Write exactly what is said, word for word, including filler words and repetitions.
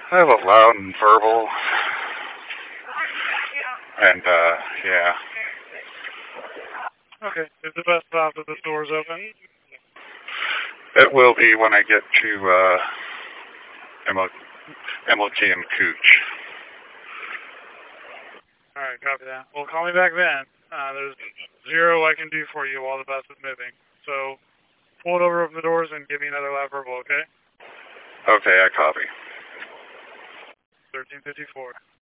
I have a loud and verbal, and, uh, yeah. Okay, is the best stop that the store's open? It will be when I get to, uh, M L K and Cooch. Alright, copy that. Well, call me back then. Uh, there's zero I can do for you while the bus is moving. So, pull it over, open the doors, and give me another loud verbal, okay? Okay, I copy. thirteen fifty-four.